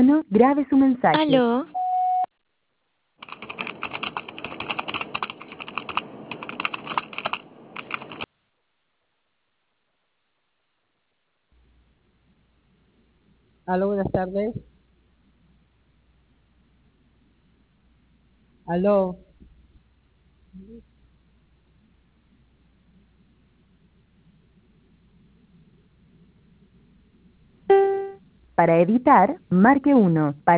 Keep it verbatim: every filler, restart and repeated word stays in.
No, grabe su mensaje. Aló, Aló, buenas tardes. Aló. Para editar, marque uno. Para